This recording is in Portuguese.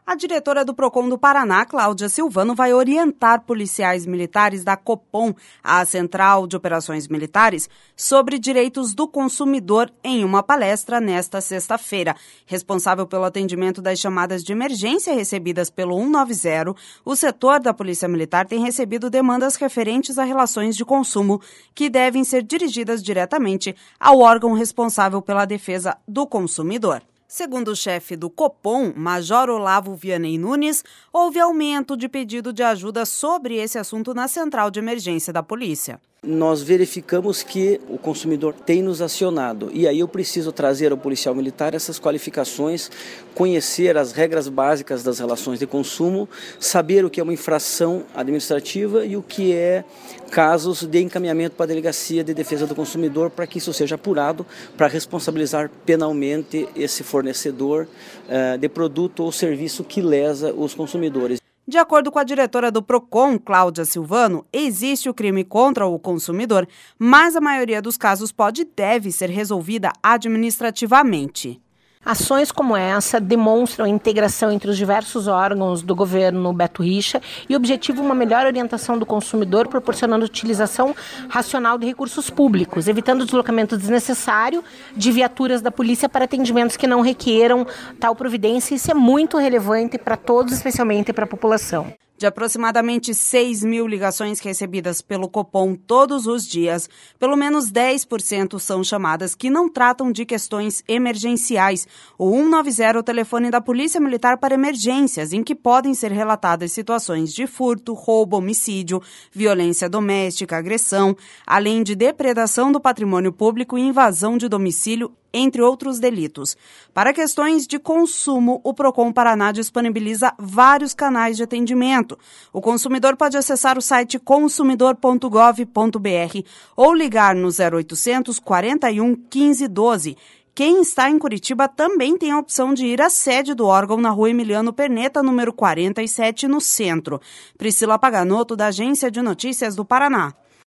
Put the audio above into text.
A diretora do PROCON do Paraná, Cláudia Silvano, vai orientar policiais militares da Copom, a Central de Operações Militares, sobre direitos do consumidor em uma palestra nesta sexta-feira. Responsável pelo atendimento das chamadas de emergência recebidas pelo 190, o setor da Polícia Militar tem recebido demandas referentes a relações de consumo que devem ser dirigidas diretamente ao órgão responsável pela defesa do consumidor. Segundo o chefe do Copom, Major Olavo Vianney Nunes, houve aumento de pedido de ajuda sobre esse assunto na central de emergência da polícia. Nós verificamos que o consumidor tem nos acionado e aí eu preciso trazer ao policial militar essas qualificações, conhecer as regras básicas das relações de consumo, saber o que é uma infração administrativa e o que é casos de encaminhamento para a Delegacia de Defesa do Consumidor para que isso seja apurado, para responsabilizar penalmente esse fornecedor de produto ou serviço que lesa os consumidores. De acordo com a diretora do PROCON, Cláudia Silvano, existe o crime contra o consumidor, mas a maioria dos casos pode e deve ser resolvida administrativamente. Ações como essa demonstram a integração entre os diversos órgãos do governo Beto Richa e objetivam uma melhor orientação do consumidor, proporcionando utilização racional de recursos públicos, evitando o deslocamento desnecessário de viaturas da polícia para atendimentos que não requeram tal providência. Isso é muito relevante para todos, especialmente para a população. De aproximadamente 6 mil ligações recebidas pelo Copom todos os dias, pelo menos 10% são chamadas que não tratam de questões emergenciais. O 190 é o telefone da Polícia Militar para emergências, em que podem ser relatadas situações de furto, roubo, homicídio, violência doméstica, agressão, além de depredação do patrimônio público e invasão de domicílio, entre outros delitos. Para questões de consumo, o PROCON Paraná disponibiliza vários canais de atendimento. O consumidor pode acessar o site consumidor.gov.br ou ligar no 0800 41 15 12. Quem está em Curitiba também tem a opção de ir à sede do órgão na Rua Emiliano Perneta, número 47, no centro. Priscila Paganoto, da Agência de Notícias do Paraná.